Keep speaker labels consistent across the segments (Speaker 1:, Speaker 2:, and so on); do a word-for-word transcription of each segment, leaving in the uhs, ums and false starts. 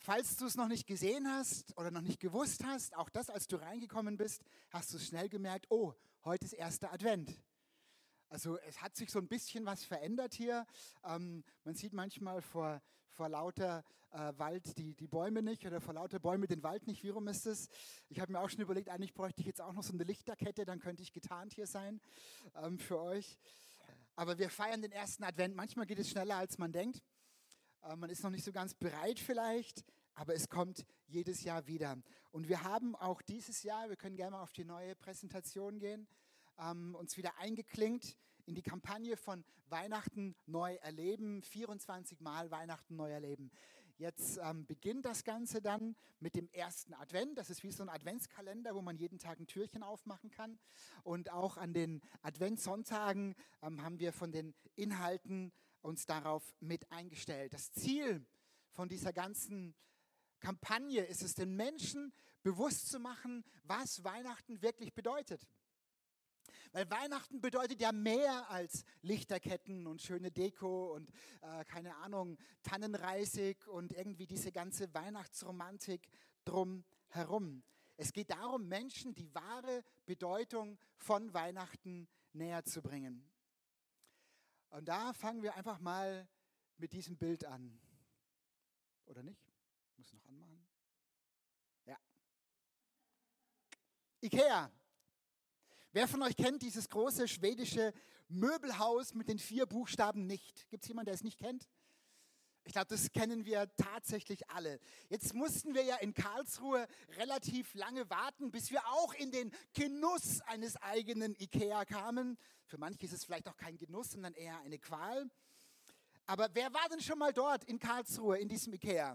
Speaker 1: falls du es noch nicht gesehen hast oder noch nicht gewusst hast, auch das, als du reingekommen bist, hast du schnell gemerkt, oh, heute ist erster Advent. Also es hat sich so ein bisschen was verändert hier. Ähm, man sieht manchmal vor, vor lauter äh, Wald die, die Bäume nicht oder vor lauter Bäume den Wald nicht. Wie rum ist es? Ich habe mir auch schon überlegt, eigentlich bräuchte ich jetzt auch noch so eine Lichterkette, dann könnte ich getarnt hier sein ähm, für euch. Aber wir feiern den ersten Advent. Manchmal geht es schneller, als man denkt. Äh, man ist noch nicht so ganz bereit vielleicht, aber es kommt jedes Jahr wieder. Und wir haben auch dieses Jahr, wir können gerne mal auf die neue Präsentation gehen, Ähm, uns wieder eingeklinkt in die Kampagne von Weihnachten neu erleben, vierundzwanzig Mal Weihnachten neu erleben. Jetzt ähm, beginnt das Ganze dann mit dem ersten Advent. Das ist wie so ein Adventskalender, wo man jeden Tag ein Türchen aufmachen kann. Und auch an den Adventssonntagen ähm, haben wir von den Inhalten uns darauf mit eingestellt. Das Ziel von dieser ganzen Kampagne ist es, den Menschen bewusst zu machen, was Weihnachten wirklich bedeutet. Weil Weihnachten bedeutet ja mehr als Lichterketten und schöne Deko und äh, keine Ahnung, Tannenreisig und irgendwie diese ganze Weihnachtsromantik drumherum. Es geht darum, Menschen die wahre Bedeutung von Weihnachten näher zu bringen. Und da fangen wir einfach mal mit diesem Bild an. Oder nicht? Muss noch anmachen. Ja. Ikea. Wer von euch kennt dieses große schwedische Möbelhaus mit den vier Buchstaben nicht? Gibt es jemanden, der es nicht kennt? Ich glaube, das kennen wir tatsächlich alle. Jetzt mussten wir ja in Karlsruhe relativ lange warten, bis wir auch in den Genuss eines eigenen Ikea kamen. Für manche ist es vielleicht auch kein Genuss, sondern eher eine Qual. Aber wer war denn schon mal dort in Karlsruhe, in diesem Ikea?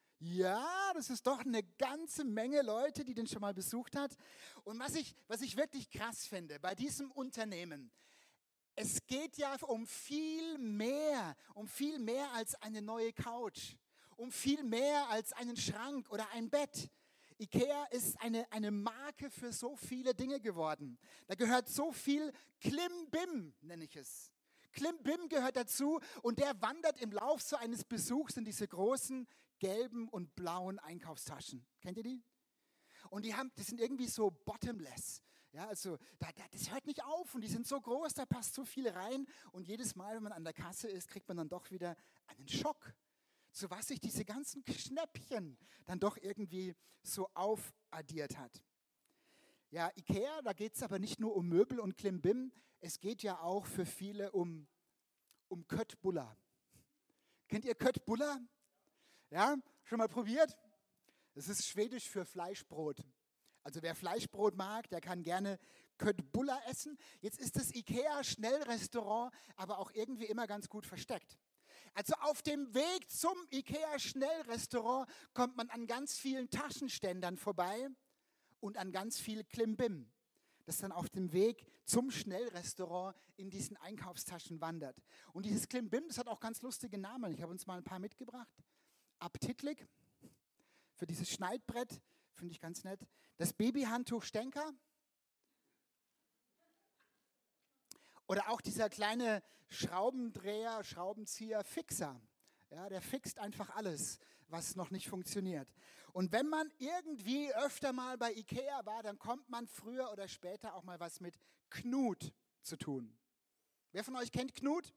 Speaker 1: Ja, das ist doch eine ganze Menge Leute, die den schon mal besucht hat. Und was ich, was ich wirklich krass finde bei diesem Unternehmen, es geht ja um viel mehr, um viel mehr als eine neue Couch, um viel mehr als einen Schrank oder ein Bett. Ikea ist eine, eine Marke für so viele Dinge geworden. Da gehört so viel Klimbim, nenne ich es. Klimbim gehört dazu und der wandert im Lauf so eines Besuchs in diese großen gelben und blauen Einkaufstaschen. Kennt ihr die? Und die haben, die sind irgendwie so bottomless. Ja, also da, da, das hört nicht auf und die sind so groß, da passt so viel rein und jedes Mal, wenn man an der Kasse ist, kriegt man dann doch wieder einen Schock, zu was sich diese ganzen Schnäppchen dann doch irgendwie so aufaddiert hat. Ja, Ikea, da geht es aber nicht nur um Möbel und Klimbim, es geht ja auch für viele um, um Köttbullar. Kennt ihr Köttbullar? Ja, schon mal probiert? Das ist schwedisch für Fleischbrot. Also wer Fleischbrot mag, der kann gerne Köttbullar essen. Jetzt ist das Ikea-Schnellrestaurant aber auch irgendwie immer ganz gut versteckt. Also auf dem Weg zum Ikea-Schnellrestaurant kommt man an ganz vielen Taschenständern vorbei und an ganz viel Klimbim, das dann auf dem Weg zum Schnellrestaurant in diesen Einkaufstaschen wandert. Und dieses Klimbim, das hat auch ganz lustige Namen. Ich habe uns mal ein paar mitgebracht. Abtitlik, für dieses Schneidbrett, finde ich ganz nett. Das Babyhandtuch Stenker. Oder auch dieser kleine Schraubendreher, Schraubenzieher Fixer. Ja, der fixt einfach alles, was noch nicht funktioniert. Und wenn man irgendwie öfter mal bei Ikea war, dann kommt man früher oder später auch mal was mit Knut zu tun. Wer von euch kennt Knut?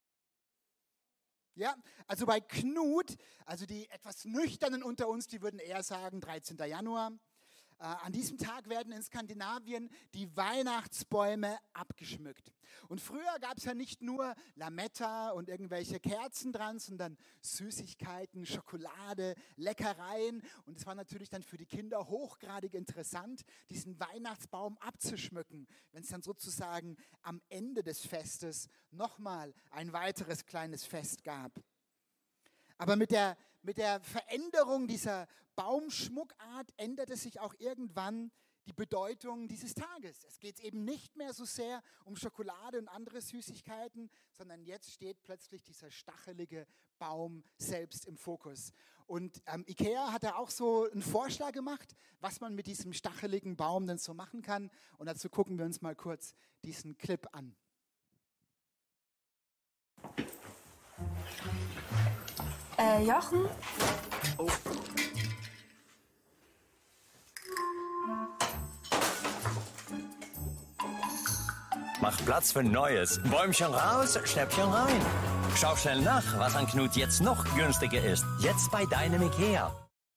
Speaker 1: Ja, also bei Knut, also die etwas Nüchternen unter uns, die würden eher sagen dreizehnter Januar. Äh, an diesem Tag werden in Skandinavien die Weihnachtsbäume abgeschmückt. Und früher gab es ja nicht nur Lametta und irgendwelche Kerzen dran, sondern Süßigkeiten, Schokolade, Leckereien. Und es war natürlich dann für die Kinder hochgradig interessant, diesen Weihnachtsbaum abzuschmücken, wenn es dann sozusagen am Ende des Festes nochmal ein weiteres kleines Fest gab. Aber mit der, mit der Veränderung dieser Baumschmuckart änderte sich auch irgendwann die Bedeutung dieses Tages. Es geht eben nicht mehr so sehr um Schokolade und andere Süßigkeiten, sondern jetzt steht plötzlich dieser stachelige Baum selbst im Fokus. Und ähm, Ikea hat da auch so einen Vorschlag gemacht, was man mit diesem stacheligen Baum denn so machen kann. Und dazu gucken wir uns mal kurz diesen Clip an.
Speaker 2: Äh, Jochen?
Speaker 3: Oh,
Speaker 2: Mach Platz für Neues. Bäumchen raus, Schnäppchen rein. Schau schnell nach, was an Knut jetzt noch günstiger ist. Jetzt bei deinem Ikea.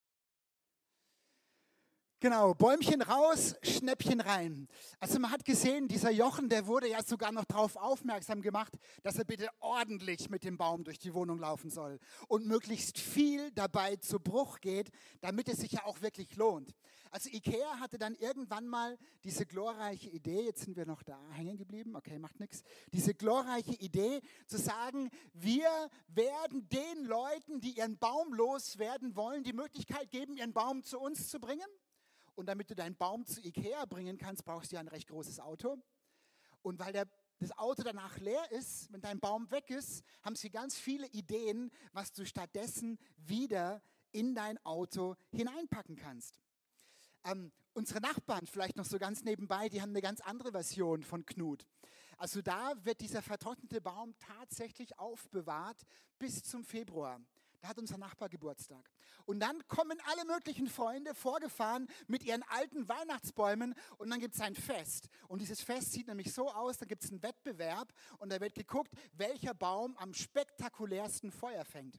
Speaker 1: Genau, Bäumchen raus, Schnäppchen rein. Also man hat gesehen, dieser Jochen, der wurde ja sogar noch darauf aufmerksam gemacht, dass er bitte ordentlich mit dem Baum durch die Wohnung laufen soll und möglichst viel dabei zu Bruch geht, damit es sich ja auch wirklich lohnt. Also Ikea hatte dann irgendwann mal diese glorreiche Idee, jetzt sind wir noch da hängen geblieben, okay, macht nichts, diese glorreiche Idee zu sagen, wir werden den Leuten, die ihren Baum loswerden wollen, die Möglichkeit geben, ihren Baum zu uns zu bringen. Und damit du deinen Baum zu Ikea bringen kannst, brauchst du ja ein recht großes Auto. Und weil der, das Auto danach leer ist, wenn dein Baum weg ist, haben sie ganz viele Ideen, was du stattdessen wieder in dein Auto hineinpacken kannst. Ähm, unsere Nachbarn, vielleicht noch so ganz nebenbei, die haben eine ganz andere Version von Knut. Also da wird dieser vertrocknete Baum tatsächlich aufbewahrt bis zum Februar. Da hat unser Nachbar Geburtstag. Und dann kommen alle möglichen Freunde vorgefahren mit ihren alten Weihnachtsbäumen und dann gibt es ein Fest. Und dieses Fest sieht nämlich so aus, da gibt es einen Wettbewerb und da wird geguckt, welcher Baum am spektakulärsten Feuer fängt.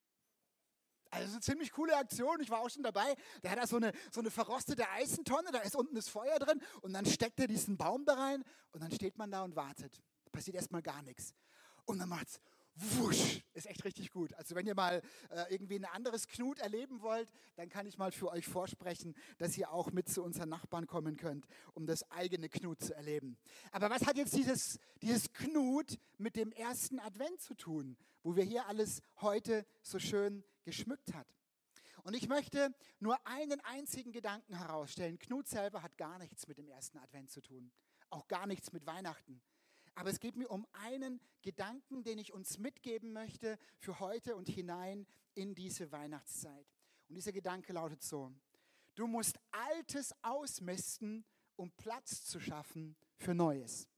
Speaker 1: Also das ist eine ziemlich coole Aktion, ich war auch schon dabei. Der hat da so eine, so eine verrostete Eisentonne, da ist unten das Feuer drin und dann steckt er diesen Baum da rein und dann steht man da und wartet. Da passiert erstmal gar nichts. Und dann macht's wusch, ist echt richtig gut. Also wenn ihr mal äh, irgendwie ein anderes Knut erleben wollt, dann kann ich mal für euch vorsprechen, dass ihr auch mit zu unseren Nachbarn kommen könnt, um das eigene Knut zu erleben. Aber was hat jetzt dieses, dieses Knut mit dem ersten Advent zu tun, wo wir hier alles heute so schön geschmückt hat? Und ich möchte nur einen einzigen Gedanken herausstellen. Knut selber hat gar nichts mit dem ersten Advent zu tun, auch gar nichts mit Weihnachten. Aber es geht mir um einen Gedanken, den ich uns mitgeben möchte für heute und hinein in diese Weihnachtszeit. Und dieser Gedanke lautet so: Du musst Altes ausmisten, um Platz zu schaffen für Neues.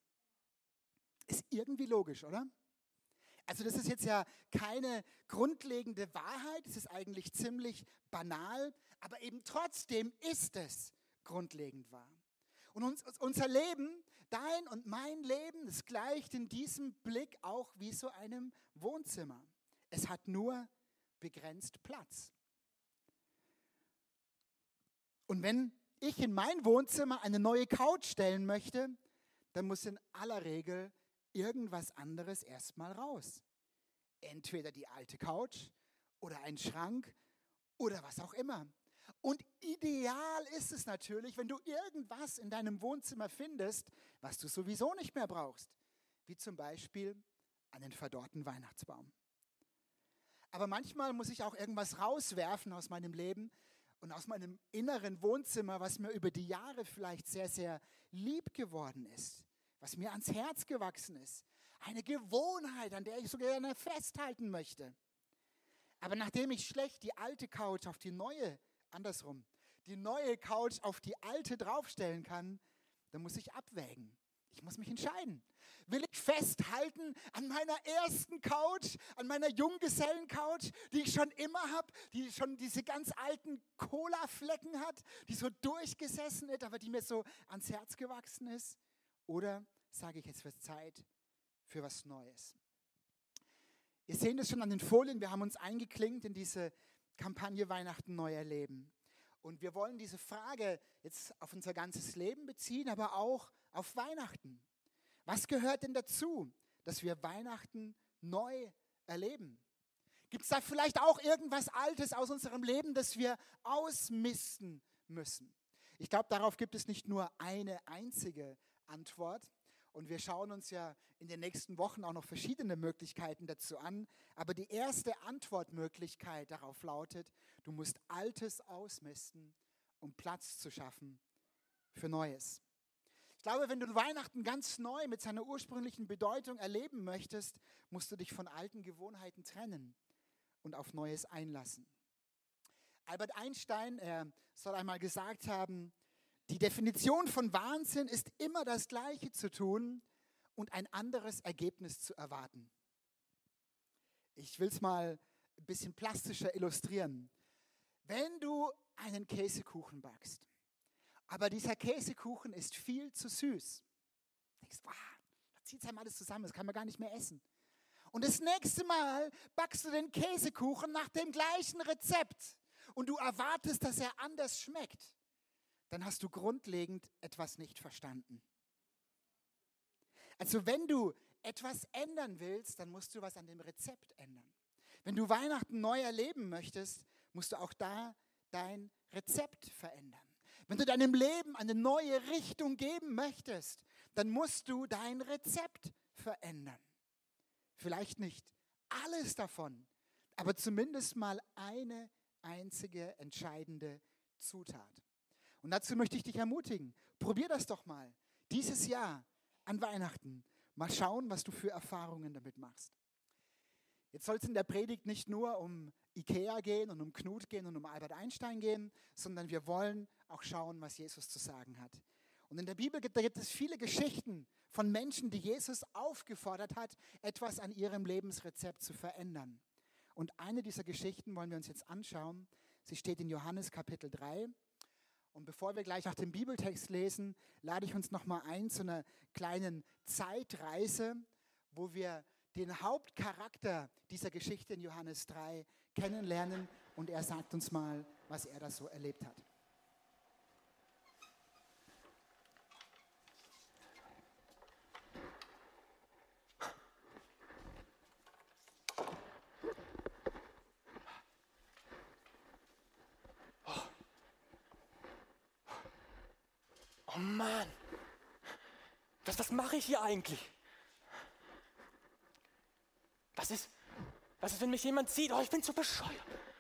Speaker 1: Ist irgendwie logisch, oder? Also das ist jetzt ja keine grundlegende Wahrheit, es ist eigentlich ziemlich banal, aber eben trotzdem ist es grundlegend wahr. Und uns, unser Leben, dein und mein Leben, das gleicht in diesem Blick auch wie so einem Wohnzimmer. Es hat nur begrenzt Platz. Und wenn ich in mein Wohnzimmer eine neue Couch stellen möchte, dann muss in aller Regel irgendwas anderes erstmal raus. Entweder die alte Couch oder ein Schrank oder was auch immer. Und ideal ist es natürlich, wenn du irgendwas in deinem Wohnzimmer findest, was du sowieso nicht mehr brauchst. Wie zum Beispiel einen verdorrten Weihnachtsbaum. Aber manchmal muss ich auch irgendwas rauswerfen aus meinem Leben und aus meinem inneren Wohnzimmer, was mir über die Jahre vielleicht sehr, sehr lieb geworden ist. Was mir ans Herz gewachsen ist. Eine Gewohnheit, an der ich so gerne festhalten möchte. Aber nachdem ich schlecht die alte Couch auf die neue Andersrum, die neue Couch auf die alte draufstellen kann, dann muss ich abwägen. Ich muss mich entscheiden. Will ich festhalten an meiner ersten Couch, an meiner Junggesellen-Couch, die ich schon immer habe, die schon diese ganz alten Cola-Flecken hat, die so durchgesessen ist, aber die mir so ans Herz gewachsen ist? Oder sage ich, jetzt wird Zeit für was Neues? Ihr seht es schon an den Folien, wir haben uns eingeklinkt in diese Kampagne Weihnachten neu erleben. Und wir wollen diese Frage jetzt auf unser ganzes Leben beziehen, aber auch auf Weihnachten. Was gehört denn dazu, dass wir Weihnachten neu erleben? Gibt es da vielleicht auch irgendwas Altes aus unserem Leben, das wir ausmisten müssen? Ich glaube, darauf gibt es nicht nur eine einzige Antwort. Und wir schauen uns ja in den nächsten Wochen auch noch verschiedene Möglichkeiten dazu an. Aber die erste Antwortmöglichkeit darauf lautet, du musst Altes ausmisten, um Platz zu schaffen für Neues. Ich glaube, wenn du Weihnachten ganz neu mit seiner ursprünglichen Bedeutung erleben möchtest, musst du dich von alten Gewohnheiten trennen und auf Neues einlassen. Albert Einstein, er soll einmal gesagt haben, die Definition von Wahnsinn ist immer das Gleiche zu tun und ein anderes Ergebnis zu erwarten. Ich will es mal ein bisschen plastischer illustrieren. Wenn du einen Käsekuchen backst, aber dieser Käsekuchen ist viel zu süß, denkst, wow, zieht einem alles zusammen, das kann man gar nicht mehr essen. Und das nächste Mal backst du den Käsekuchen nach dem gleichen Rezept und du erwartest, dass er anders schmeckt. Dann hast du grundlegend etwas nicht verstanden. Also wenn du etwas ändern willst, dann musst du was an dem Rezept ändern. Wenn du Weihnachten neu erleben möchtest, musst du auch da dein Rezept verändern. Wenn du deinem Leben eine neue Richtung geben möchtest, dann musst du dein Rezept verändern. Vielleicht nicht alles davon, aber zumindest mal eine einzige entscheidende Zutat. Und dazu möchte ich dich ermutigen, probier das doch mal. Dieses Jahr an Weihnachten, mal schauen, was du für Erfahrungen damit machst. Jetzt soll es in der Predigt nicht nur um Ikea gehen und um Knut gehen und um Albert Einstein gehen, sondern wir wollen auch schauen, was Jesus zu sagen hat. Und in der Bibel gibt, da gibt es viele Geschichten von Menschen, die Jesus aufgefordert hat, etwas an ihrem Lebensrezept zu verändern. Und eine dieser Geschichten wollen wir uns jetzt anschauen. Sie steht in Johannes Kapitel drei. Und bevor wir gleich nach dem Bibeltext lesen, lade ich uns nochmal ein zu einer kleinen Zeitreise, wo wir den Hauptcharakter dieser Geschichte in Johannes drei kennenlernen und er sagt uns mal, was er da so erlebt hat.
Speaker 3: Oh Mann, was, was mache ich hier eigentlich? Was ist, was ist, wenn mich jemand sieht? Oh, ich bin so bescheuert.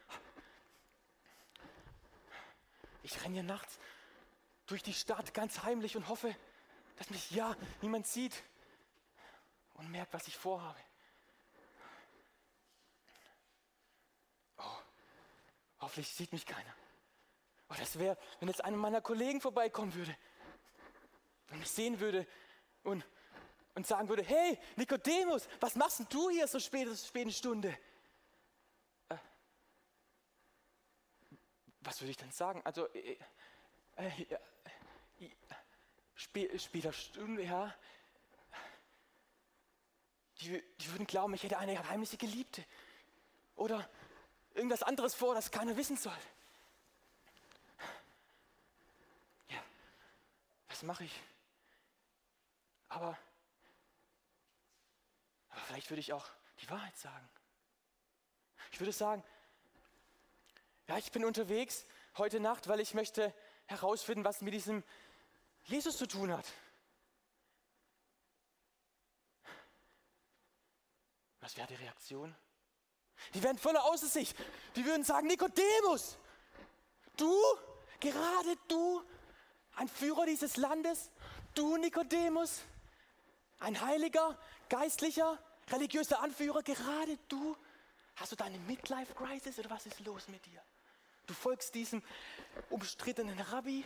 Speaker 3: Ich renne hier nachts durch die Stadt ganz heimlich und hoffe, dass mich ja niemand sieht und merkt, was ich vorhabe. Oh, hoffentlich sieht mich keiner. Oh, das wäre, wenn jetzt einer meiner Kollegen vorbeikommen würde und mich sehen würde und, und sagen würde, hey, Nikodemus, was machst denn du hier so spät, so späte Stunde? Äh, was würde ich denn sagen? Also, äh, äh, äh, spä, später Stunde, ja. Die, die würden glauben, ich hätte eine heimliche Geliebte. Oder irgendwas anderes vor, das keiner wissen soll. Ja, was mache ich? Aber, aber vielleicht würde ich auch die Wahrheit sagen. Ich würde sagen, ja, ich bin unterwegs heute Nacht, weil ich möchte herausfinden, was mit diesem Jesus zu tun hat. Was wäre die Reaktion? Die wären voller außer sich. Die würden sagen, Nikodemus, du, gerade du, ein Führer dieses Landes, du Nikodemus, ein heiliger, geistlicher, religiöser Anführer, gerade du, hast du deine Midlife-Crisis oder was ist los mit dir? Du folgst diesem umstrittenen Rabbi?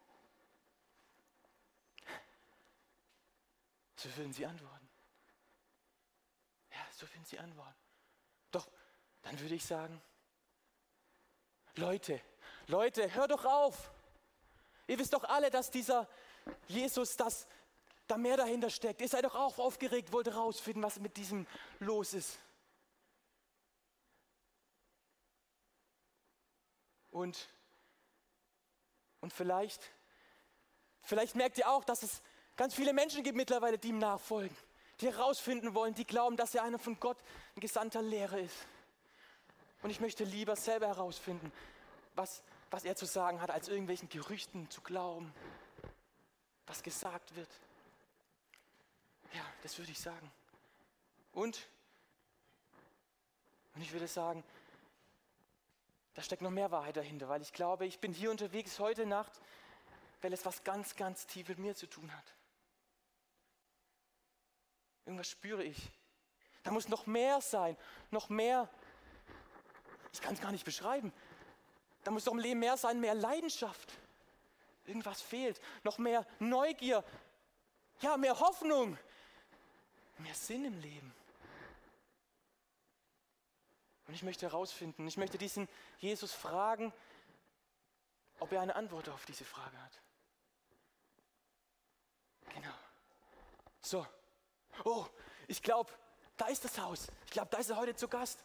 Speaker 3: So würden sie antworten. Ja, so würden sie antworten. Doch, dann würde ich sagen, Leute, Leute, hört doch auf. Ihr wisst doch alle, dass dieser Jesus, dass da mehr dahinter steckt. Ihr seid doch auch aufgeregt, wollt herausfinden, was mit diesem los ist. Und, und vielleicht, vielleicht merkt ihr auch, dass es ganz viele Menschen gibt mittlerweile, die ihm nachfolgen, die herausfinden wollen, die glauben, dass er einer von Gott, ein gesandter Lehrer ist. Und ich möchte lieber selber herausfinden, was, was er zu sagen hat, als irgendwelchen Gerüchten zu glauben, was gesagt wird. Ja, das würde ich sagen. Und, und ich würde sagen, da steckt noch mehr Wahrheit dahinter, weil ich glaube, ich bin hier unterwegs heute Nacht, weil es was ganz, ganz tief mit mir zu tun hat. Irgendwas spüre ich. Da muss noch mehr sein, noch mehr. Ich kann es gar nicht beschreiben. Da muss doch im Leben mehr sein, mehr Leidenschaft. Irgendwas fehlt, noch mehr Neugier, ja, mehr Hoffnung, mehr Sinn im Leben. Und ich möchte herausfinden, ich möchte diesen Jesus fragen, ob er eine Antwort auf diese Frage hat. Genau. So, Oh, ich glaube, da ist das Haus. Ich glaube, da ist er heute zu Gast.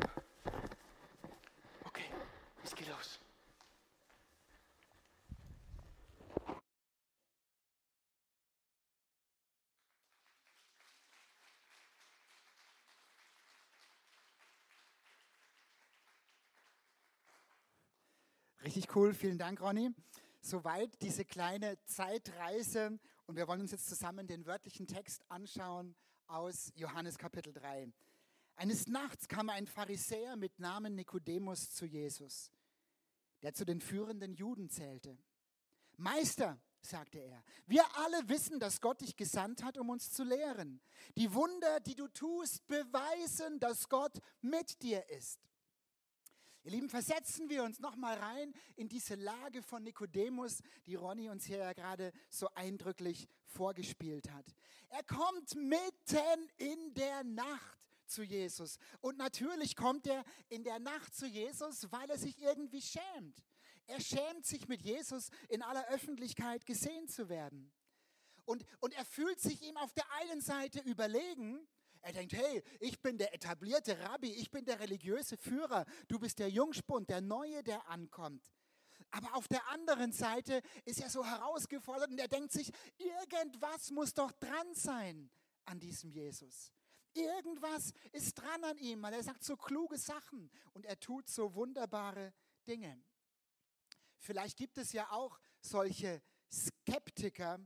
Speaker 3: Okay, ich gehe los.
Speaker 1: Richtig cool, vielen Dank, Ronny. Soweit diese kleine Zeitreise und wir wollen uns jetzt zusammen den wörtlichen Text anschauen aus Johannes Kapitel drei. Eines Nachts kam ein Pharisäer mit Namen Nikodemus zu Jesus, der zu den führenden Juden zählte. Meister, sagte er, wir alle wissen, dass Gott dich gesandt hat, um uns zu lehren. Die Wunder, die du tust, beweisen, dass Gott mit dir ist. Ihr Lieben, versetzen wir uns nochmal rein in diese Lage von Nikodemus, die Ronny uns hier ja gerade so eindrücklich vorgespielt hat. Er kommt mitten in der Nacht zu Jesus. Und natürlich kommt er in der Nacht zu Jesus, weil er sich irgendwie schämt. Er schämt sich, mit Jesus in aller Öffentlichkeit gesehen zu werden. Und, und er fühlt sich ihm auf der einen Seite überlegen. Er denkt, hey, ich bin der etablierte Rabbi, ich bin der religiöse Führer, du bist der Jungspund, der Neue, der ankommt. Aber auf der anderen Seite ist er so herausgefordert und er denkt sich, irgendwas muss doch dran sein an diesem Jesus. Irgendwas ist dran an ihm, weil er sagt so kluge Sachen und er tut so wunderbare Dinge. Vielleicht gibt es ja auch solche Skeptiker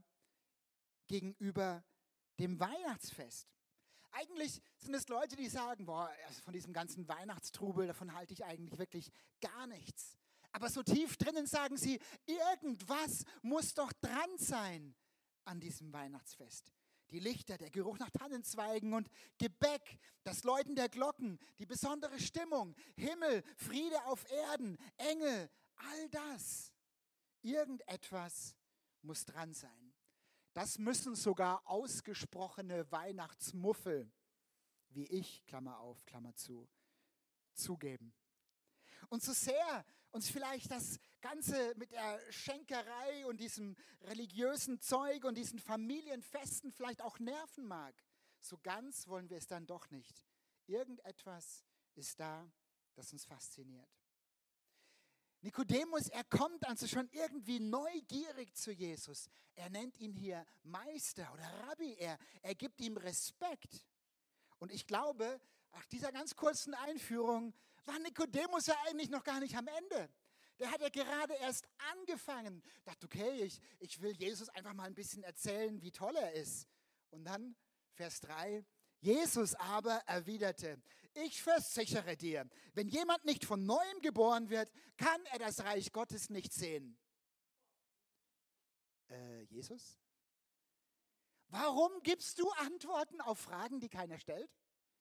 Speaker 1: gegenüber dem Weihnachtsfest. Eigentlich sind es Leute, die sagen, boah, also von diesem ganzen Weihnachtstrubel, davon halte ich eigentlich wirklich gar nichts. Aber so tief drinnen sagen sie, irgendwas muss doch dran sein an diesem Weihnachtsfest. Die Lichter, der Geruch nach Tannenzweigen und Gebäck, das Läuten der Glocken, die besondere Stimmung, Himmel, Friede auf Erden, Engel, all das. Irgendetwas muss dran sein. Das müssen sogar ausgesprochene Weihnachtsmuffel, wie ich, Klammer auf, Klammer zu, zugeben. Und so sehr uns vielleicht das Ganze mit der Schenkerei und diesem religiösen Zeug und diesen Familienfesten vielleicht auch nerven mag, so ganz wollen wir es dann doch nicht. Irgendetwas ist da, das uns fasziniert. Nikodemus, er kommt also schon irgendwie neugierig zu Jesus. Er nennt ihn hier Meister oder Rabbi. Er, er gibt ihm Respekt. Und ich glaube, nach dieser ganz kurzen Einführung war Nikodemus ja eigentlich noch gar nicht am Ende. Der hat ja gerade erst angefangen. Dachte, okay, ich, ich will Jesus einfach mal ein bisschen erzählen, wie toll er ist. Und dann Vers drei. Jesus aber erwiderte, ich versichere dir, wenn jemand nicht von Neuem geboren wird, kann er das Reich Gottes nicht sehen. Äh, Jesus? Warum gibst du Antworten auf Fragen, die keiner stellt?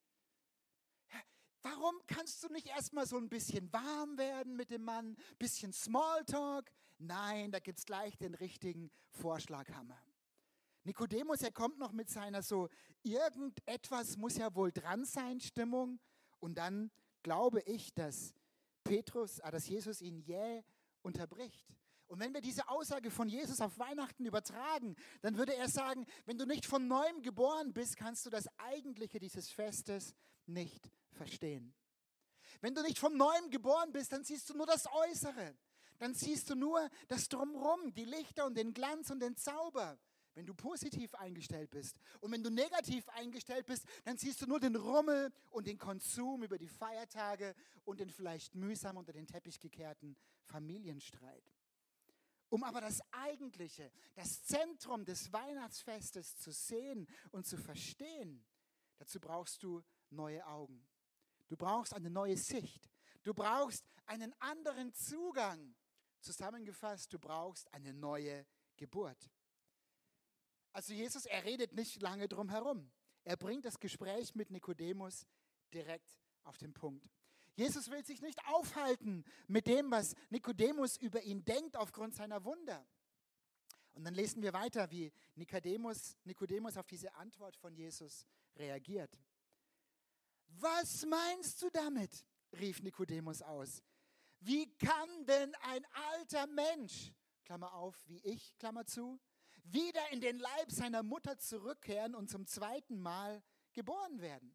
Speaker 1: Warum kannst du nicht erstmal so ein bisschen warm werden mit dem Mann, ein bisschen Smalltalk? Nein, da gibt es gleich den richtigen Vorschlaghammer. Nikodemus, er kommt noch mit seiner so, irgendetwas muss ja wohl dran sein, Stimmung. Und dann glaube ich, dass Petrus, dass Jesus ihn jäh unterbricht. Und wenn wir diese Aussage von Jesus auf Weihnachten übertragen, dann würde er sagen, wenn du nicht von Neuem geboren bist, kannst du das Eigentliche dieses Festes nicht verstehen. Wenn du nicht von Neuem geboren bist, dann siehst du nur das Äußere. Dann siehst du nur das Drumherum, die Lichter und den Glanz und den Zauber. Wenn du positiv eingestellt bist. Und wenn du negativ eingestellt bist, dann siehst du nur den Rummel und den Konsum über die Feiertage und den vielleicht mühsam unter den Teppich gekehrten Familienstreit. Um aber das Eigentliche, das Zentrum des Weihnachtsfestes zu sehen und zu verstehen, dazu brauchst du neue Augen. Du brauchst eine neue Sicht. Du brauchst einen anderen Zugang. Zusammengefasst, du brauchst eine neue Geburt. Also Jesus, er redet nicht lange drum herum. Er bringt das Gespräch mit Nikodemus direkt auf den Punkt. Jesus will sich nicht aufhalten mit dem, was Nikodemus über ihn denkt aufgrund seiner Wunder. Und dann lesen wir weiter, wie Nikodemus, Nikodemus auf diese Antwort von Jesus reagiert. Was meinst du damit? Rief Nikodemus aus. Wie kann denn ein alter Mensch, Klammer auf, wie ich, Klammer zu, wieder in den Leib seiner Mutter zurückkehren und zum zweiten Mal geboren werden.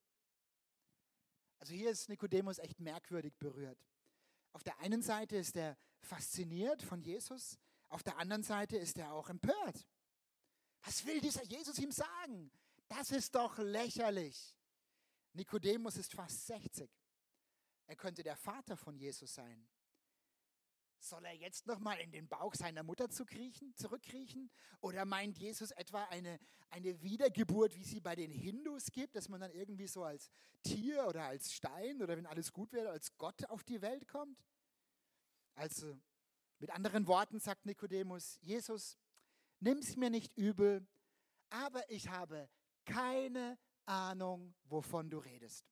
Speaker 1: Also hier ist Nikodemus echt merkwürdig berührt. Auf der einen Seite ist er fasziniert von Jesus, auf der anderen Seite ist er auch empört. Was will dieser Jesus ihm sagen? Das ist doch lächerlich. Nikodemus ist fast sechzig. Er könnte der Vater von Jesus sein. Soll er jetzt nochmal in den Bauch seiner Mutter zukriechen, zurückkriechen? Oder meint Jesus etwa eine, eine Wiedergeburt, wie sie bei den Hindus gibt, dass man dann irgendwie so als Tier oder als Stein oder wenn alles gut wird, als Gott auf die Welt kommt? Also mit anderen Worten sagt Nikodemus, Jesus, nimm's mir nicht übel, aber ich habe keine Ahnung, wovon du redest.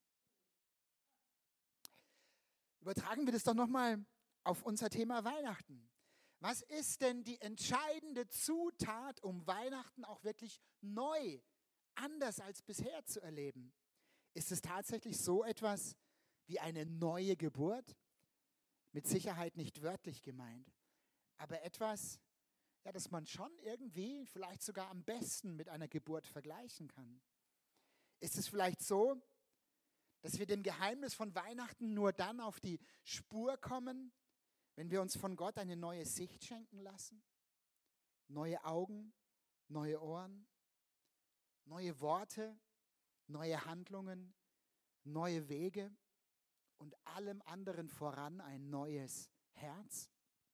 Speaker 1: Übertragen wir das doch nochmal auf unser Thema Weihnachten. Was ist denn die entscheidende Zutat, um Weihnachten auch wirklich neu, anders als bisher zu erleben? Ist es tatsächlich so etwas wie eine neue Geburt? Mit Sicherheit nicht wörtlich gemeint, aber etwas, ja, das man schon irgendwie, vielleicht sogar am besten mit einer Geburt vergleichen kann. Ist es vielleicht so, dass wir dem Geheimnis von Weihnachten nur dann auf die Spur kommen, wenn wir uns von Gott eine neue Sicht schenken lassen? Neue Augen, neue Ohren, neue Worte, neue Handlungen, neue Wege und allem anderen voran ein neues Herz?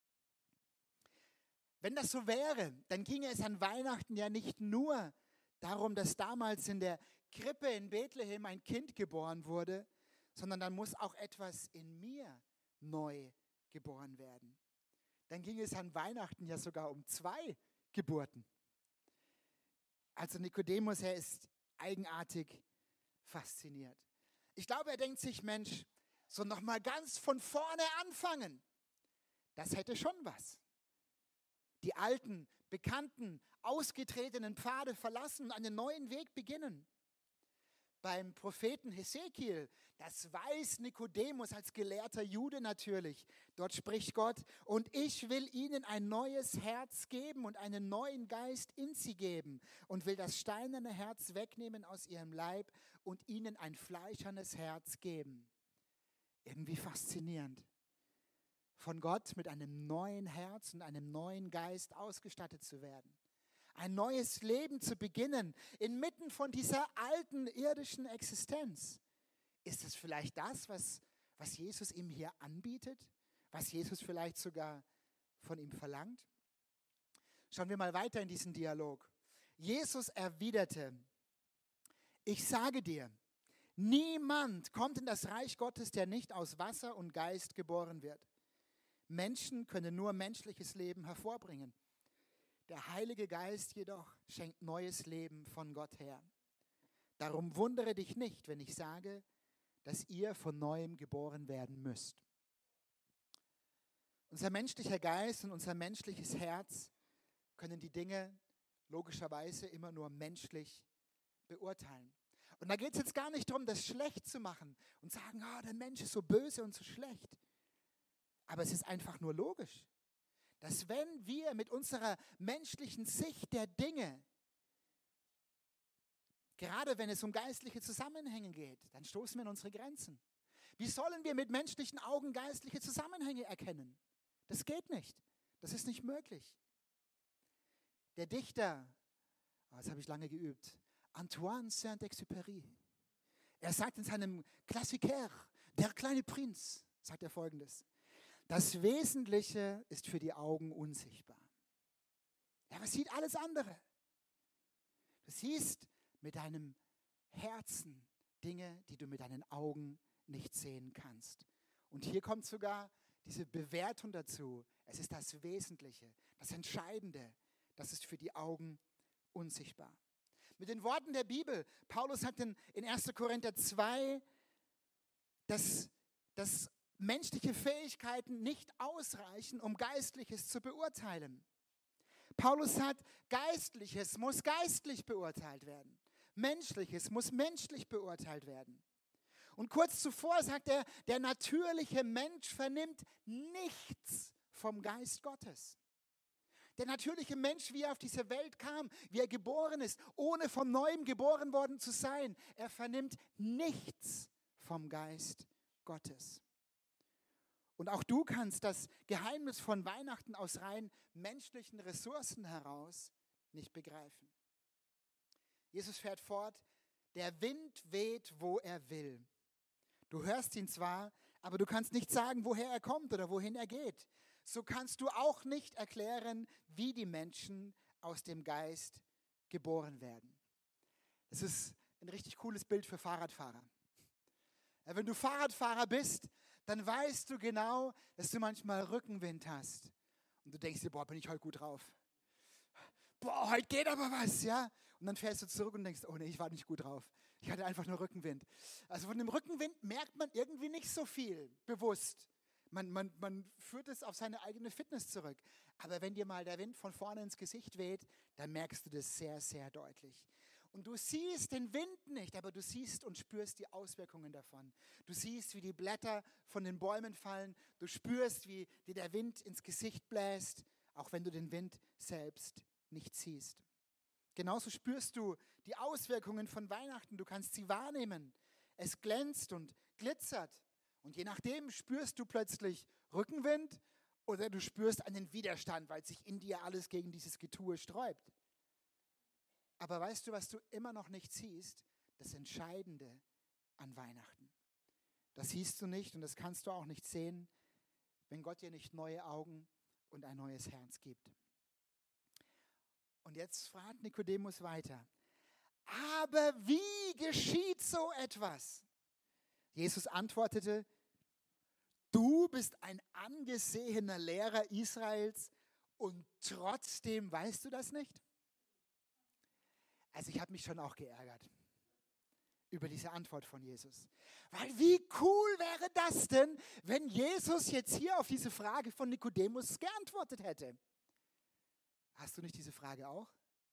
Speaker 1: Wenn das so wäre, dann ginge es an Weihnachten ja nicht nur darum, dass damals in der Krippe in Bethlehem ein Kind geboren wurde, sondern dann muss auch etwas in mir neu geboren werden. Dann ging es an Weihnachten ja sogar um zwei Geburten. Also Nikodemus, er ist eigenartig fasziniert. Ich glaube, er denkt sich, Mensch, so nochmal ganz von vorne anfangen, das hätte schon was. Die alten, bekannten, ausgetretenen Pfade verlassen und einen neuen Weg beginnen. Beim Propheten Hesekiel, das weiß Nikodemus als gelehrter Jude natürlich. Dort spricht Gott, und ich will ihnen ein neues Herz geben und einen neuen Geist in sie geben und will das steinerne Herz wegnehmen aus ihrem Leib und ihnen ein fleischernes Herz geben. Irgendwie faszinierend. Von Gott mit einem neuen Herz und einem neuen Geist ausgestattet zu werden. Ein neues Leben zu beginnen, inmitten von dieser alten irdischen Existenz. Ist es vielleicht das, was, was Jesus ihm hier anbietet? Was Jesus vielleicht sogar von ihm verlangt? Schauen wir mal weiter in diesen Dialog. Jesus erwiderte, ich sage dir, niemand kommt in das Reich Gottes, der nicht aus Wasser und Geist geboren wird. Menschen können nur menschliches Leben hervorbringen. Der Heilige Geist jedoch schenkt neues Leben von Gott her. Darum wundere dich nicht, wenn ich sage, dass ihr von Neuem geboren werden müsst. Unser menschlicher Geist und unser menschliches Herz können die Dinge logischerweise immer nur menschlich beurteilen. Und da geht es jetzt gar nicht darum, das schlecht zu machen und sagen, oh, der Mensch ist so böse und so schlecht. Aber es ist einfach nur logisch, dass wenn wir mit unserer menschlichen Sicht der Dinge, gerade wenn es um geistliche Zusammenhänge geht, dann stoßen wir an unsere Grenzen. Wie sollen wir mit menschlichen Augen geistliche Zusammenhänge erkennen? Das geht nicht. Das ist nicht möglich. Der Dichter, oh, das habe ich lange geübt, Antoine Saint-Exupéry, er sagt in seinem Klassiker, Der kleine Prinz, sagt er Folgendes: Das Wesentliche ist für die Augen unsichtbar. Ja, was sieht alles andere? Du siehst mit deinem Herzen Dinge, die du mit deinen Augen nicht sehen kannst. Und hier kommt sogar diese Bewertung dazu. Es ist das Wesentliche, das Entscheidende, das ist für die Augen unsichtbar. Mit den Worten der Bibel, Paulus sagt in, in erster Korinther zwei, dass das menschliche Fähigkeiten nicht ausreichen, um Geistliches zu beurteilen. Paulus sagt, Geistliches muss geistlich beurteilt werden. Menschliches muss menschlich beurteilt werden. Und kurz zuvor sagt er, der natürliche Mensch vernimmt nichts vom Geist Gottes. Der natürliche Mensch, wie er auf diese Welt kam, wie er geboren ist, ohne von Neuem geboren worden zu sein. Er vernimmt nichts vom Geist Gottes. Und auch du kannst das Geheimnis von Weihnachten aus rein menschlichen Ressourcen heraus nicht begreifen. Jesus fährt fort, der Wind weht, wo er will. Du hörst ihn zwar, aber du kannst nicht sagen, woher er kommt oder wohin er geht. So kannst du auch nicht erklären, wie die Menschen aus dem Geist geboren werden. Das ist ein richtig cooles Bild für Fahrradfahrer. Wenn du Fahrradfahrer bist, dann weißt du genau, dass du manchmal Rückenwind hast. Und du denkst dir, boah, bin ich heute gut drauf. Boah, heute geht aber was, ja. Und dann fährst du zurück und denkst, oh nee, ich war nicht gut drauf. Ich hatte einfach nur Rückenwind. Also von dem Rückenwind merkt man irgendwie nicht so viel, bewusst. Man, man, man führt es auf seine eigene Fitness zurück. Aber wenn dir mal der Wind von vorne ins Gesicht weht, dann merkst du das sehr, sehr deutlich. Und du siehst den Wind nicht, aber du siehst und spürst die Auswirkungen davon. Du siehst, wie die Blätter von den Bäumen fallen. Du spürst, wie dir der Wind ins Gesicht bläst, auch wenn du den Wind selbst nicht siehst. Genauso spürst du die Auswirkungen von Weihnachten. Du kannst sie wahrnehmen. Es glänzt und glitzert. Und je nachdem spürst du plötzlich Rückenwind oder du spürst einen Widerstand, weil sich in dir alles gegen dieses Getue sträubt. Aber weißt du, was du immer noch nicht siehst? Das Entscheidende an Weihnachten. Das siehst du nicht und das kannst du auch nicht sehen, wenn Gott dir nicht neue Augen und ein neues Herz gibt. Und jetzt fragt Nikodemus weiter. Aber wie geschieht so etwas? Jesus antwortete, du bist ein angesehener Lehrer Israels und trotzdem weißt du das nicht? Also ich habe mich schon auch geärgert über diese Antwort von Jesus. Weil wie cool wäre das denn, wenn Jesus jetzt hier auf diese Frage von Nikodemus geantwortet hätte? Hast du nicht diese Frage auch?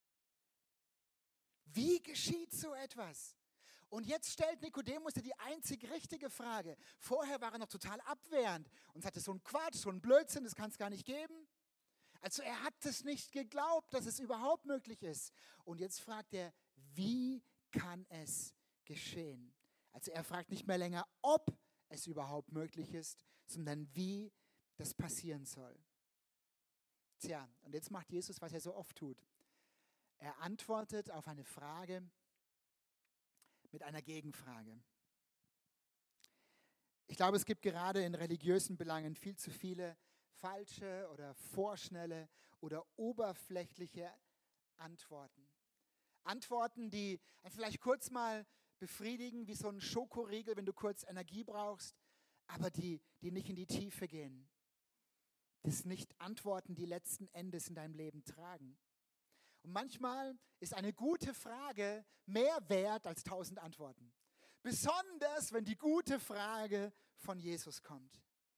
Speaker 1: Wie geschieht so etwas? Und jetzt stellt Nikodemus dir die einzig richtige Frage. Vorher war er noch total abwehrend und sagte, so ein Quatsch, so ein Blödsinn, das kann es gar nicht geben. Also er hat es nicht geglaubt, dass es überhaupt möglich ist. Und jetzt fragt er, wie kann es geschehen? Also er fragt nicht mehr länger, ob es überhaupt möglich ist, sondern wie das passieren soll. Tja, und jetzt macht Jesus, was er so oft tut. Er antwortet auf eine Frage mit einer Gegenfrage. Ich glaube, es gibt gerade in religiösen Belangen viel zu viele falsche oder vorschnelle oder oberflächliche Antworten. Antworten, die vielleicht kurz mal befriedigen, wie so ein Schokoriegel, wenn du kurz Energie brauchst, aber die, die nicht in die Tiefe gehen. Das sind nicht Antworten, die letzten Endes in deinem Leben tragen. Und manchmal ist eine gute Frage mehr wert als tausend Antworten. Besonders, wenn die gute Frage von Jesus kommt.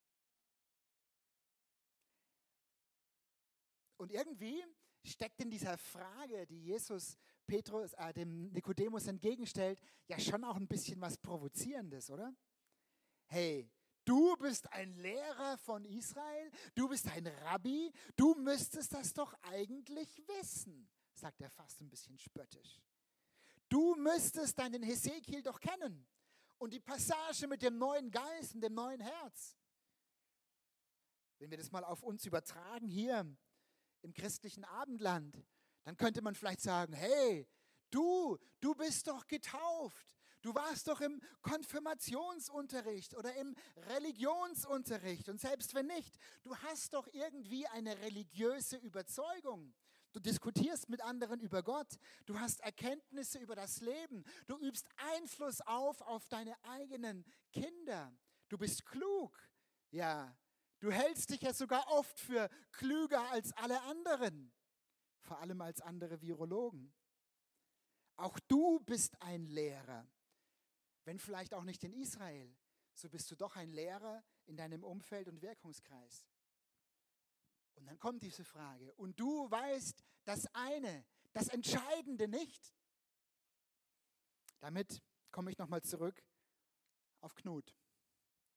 Speaker 1: Und irgendwie steckt in dieser Frage, die Jesus Petrus, äh, dem Nikodemus entgegenstellt, ja schon auch ein bisschen was Provozierendes, oder? Hey, du bist ein Lehrer von Israel, du bist ein Rabbi, du müsstest das doch eigentlich wissen, sagt er fast ein bisschen spöttisch. Du müsstest deinen Hesekiel doch kennen und die Passage mit dem neuen Geist und dem neuen Herz. Wenn wir das mal auf uns übertragen hier im christlichen Abendland, dann könnte man vielleicht sagen, hey, du, du bist doch getauft. Du warst doch im Konfirmationsunterricht oder im Religionsunterricht. Und selbst wenn nicht, du hast doch irgendwie eine religiöse Überzeugung. Du diskutierst mit anderen über Gott. Du hast Erkenntnisse über das Leben. Du übst Einfluss auf, auf deine eigenen Kinder. Du bist klug. Ja, du hältst dich ja sogar oft für klüger als alle anderen. Vor allem als andere Virologen. Auch du bist ein Lehrer. Wenn vielleicht auch nicht in Israel, so bist du doch ein Lehrer in deinem Umfeld und Wirkungskreis. Und dann kommt diese Frage, und du weißt das eine, das Entscheidende nicht? Damit komme ich nochmal zurück auf Knut,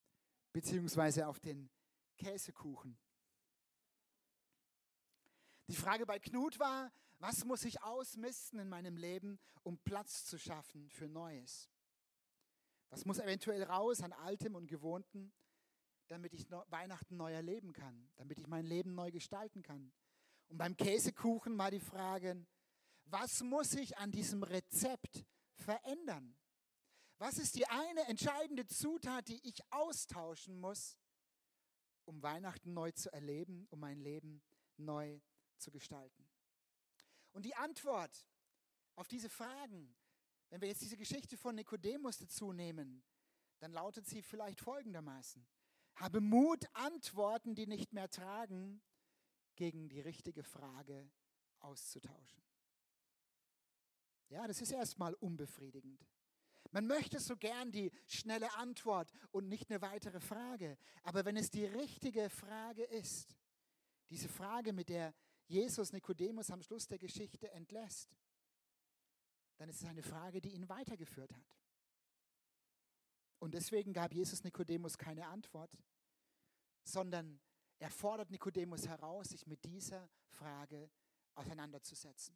Speaker 1: beziehungsweise auf den Käsekuchen. Die Frage bei Knut war, was muss ich ausmisten in meinem Leben, um Platz zu schaffen für Neues? Was muss eventuell raus an Altem und Gewohnten, damit ich Weihnachten neu erleben kann, damit ich mein Leben neu gestalten kann? Und beim Käsekuchen war die Frage, was muss ich an diesem Rezept verändern? Was ist die eine entscheidende Zutat, die ich austauschen muss, um Weihnachten neu zu erleben, um mein Leben neu zu gestalten? Und die Antwort auf diese Fragen, wenn wir jetzt diese Geschichte von Nikodemus dazu nehmen, dann lautet sie vielleicht folgendermaßen: Habe Mut, Antworten, die nicht mehr tragen, gegen die richtige Frage auszutauschen. Ja, das ist erstmal unbefriedigend. Man möchte so gern die schnelle Antwort und nicht eine weitere Frage. Aber wenn es die richtige Frage ist, diese Frage, mit der Jesus Nikodemus am Schluss der Geschichte entlässt, dann ist es eine Frage, die ihn weitergeführt hat. Und deswegen gab Jesus Nikodemus keine Antwort, sondern er fordert Nikodemus heraus, sich mit dieser Frage auseinanderzusetzen.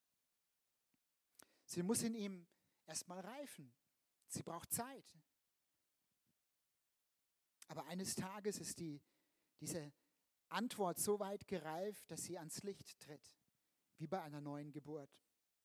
Speaker 1: Sie muss in ihm erstmal reifen. Sie braucht Zeit. Aber eines Tages ist die, diese Antwort so weit gereift, dass sie ans Licht tritt, wie bei einer neuen Geburt.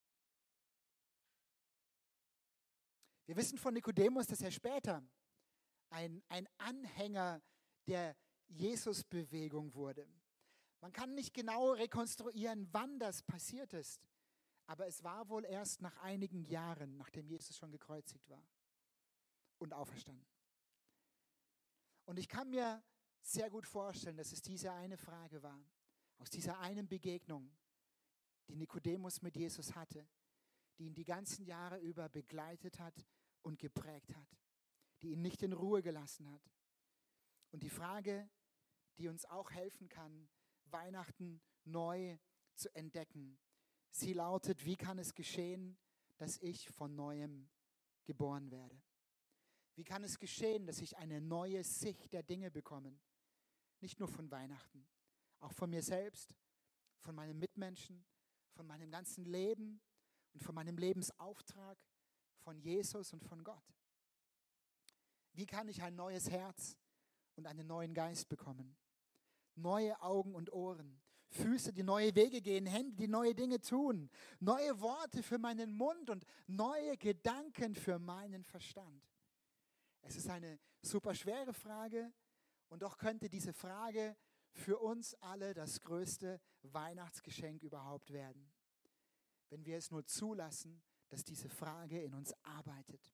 Speaker 1: Wir wissen von Nikodemus, dass er später ein, ein Anhänger der Jesus-Bewegung wurde. Man kann nicht genau rekonstruieren, wann das passiert ist, aber es war wohl erst nach einigen Jahren, nachdem Jesus schon gekreuzigt war und auferstanden. Und ich kann mir sehr gut vorstellen, dass es diese eine Frage war, aus dieser einen Begegnung, die Nikodemus mit Jesus hatte, die ihn die ganzen Jahre über begleitet hat und geprägt hat, die ihn nicht in Ruhe gelassen hat. Und die Frage, die uns auch helfen kann, Weihnachten neu zu entdecken, sie lautet: Wie kann es geschehen, dass ich von Neuem geboren werde? Wie kann es geschehen, dass ich eine neue Sicht der Dinge bekomme? Nicht nur von Weihnachten, auch von mir selbst, von meinen Mitmenschen, von meinem ganzen Leben und von meinem Lebensauftrag, von Jesus und von Gott. Wie kann ich ein neues Herz und einen neuen Geist bekommen? Neue Augen und Ohren, Füße, die neue Wege gehen, Hände, die neue Dinge tun, neue Worte für meinen Mund und neue Gedanken für meinen Verstand. Es ist eine super schwere Frage und doch könnte diese Frage für uns alle das größte Weihnachtsgeschenk überhaupt werden, wenn wir es nur zulassen, dass diese Frage in uns arbeitet.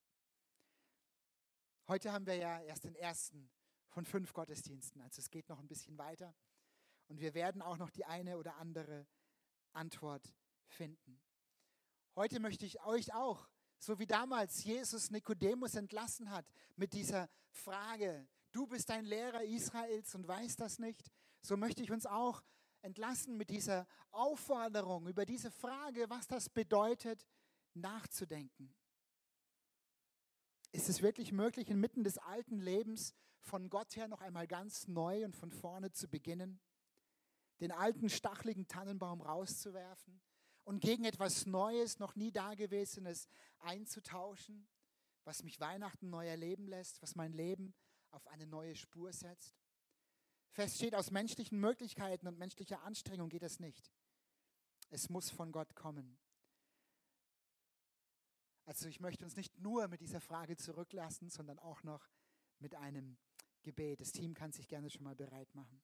Speaker 1: Heute haben wir ja erst den ersten von fünf Gottesdiensten, also es geht noch ein bisschen weiter und wir werden auch noch die eine oder andere Antwort finden. Heute möchte ich euch auch, so wie damals Jesus Nikodemus entlassen hat mit dieser Frage: Du bist ein Lehrer Israels und weißt das nicht, so möchte ich uns auch entlassen mit dieser Aufforderung, über diese Frage, was das bedeutet, nachzudenken. Ist es wirklich möglich, inmitten des alten Lebens von Gott her noch einmal ganz neu und von vorne zu beginnen, den alten stacheligen Tannenbaum rauszuwerfen und gegen etwas Neues, noch nie Dagewesenes einzutauschen, was mich Weihnachten neu erleben lässt, was mein Leben auf eine neue Spur setzt? Fest steht, aus menschlichen Möglichkeiten und menschlicher Anstrengung geht es nicht. Es muss von Gott kommen. Also ich möchte uns nicht nur mit dieser Frage zurücklassen, sondern auch noch mit einem Gebet. Das Team kann sich gerne schon mal bereit machen.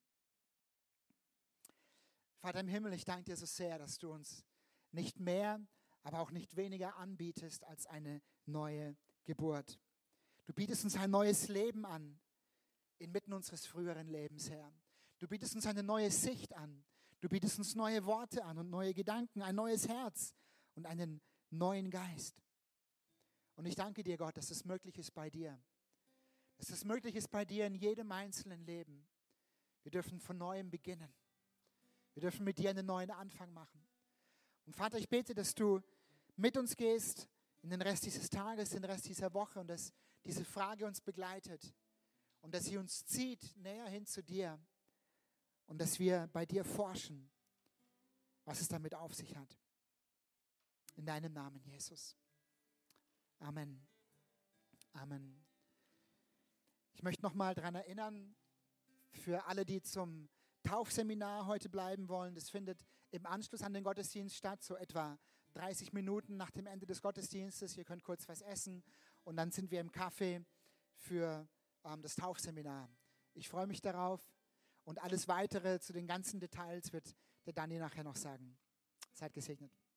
Speaker 1: Vater im Himmel, ich danke dir so sehr, dass du uns nicht mehr, aber auch nicht weniger anbietest als eine neue Geburt. Du bietest uns ein neues Leben an, inmitten unseres früheren Lebens, Herr. Du bietest uns eine neue Sicht an. Du bietest uns neue Worte an und neue Gedanken, ein neues Herz und einen neuen Geist. Und ich danke dir, Gott, dass es möglich ist bei dir. Dass es möglich ist bei dir in jedem einzelnen Leben. Wir dürfen von Neuem beginnen. Wir dürfen mit dir einen neuen Anfang machen. Und Vater, ich bete, dass du mit uns gehst in den Rest dieses Tages, den Rest dieser Woche und dass diese Frage uns begleitet und dass sie uns zieht näher hin zu dir und dass wir bei dir forschen, was es damit auf sich hat. In deinem Namen, Jesus. Amen. Amen. Ich möchte nochmal daran erinnern, für alle, die zum Taufseminar heute bleiben wollen, das findet im Anschluss an den Gottesdienst statt, so etwa dreißig Minuten nach dem Ende des Gottesdienstes. Ihr könnt kurz was essen und dann sind wir im Café für ähm, das Taufseminar. Ich freue mich darauf und alles Weitere zu den ganzen Details wird der Dani nachher noch sagen. Seid gesegnet.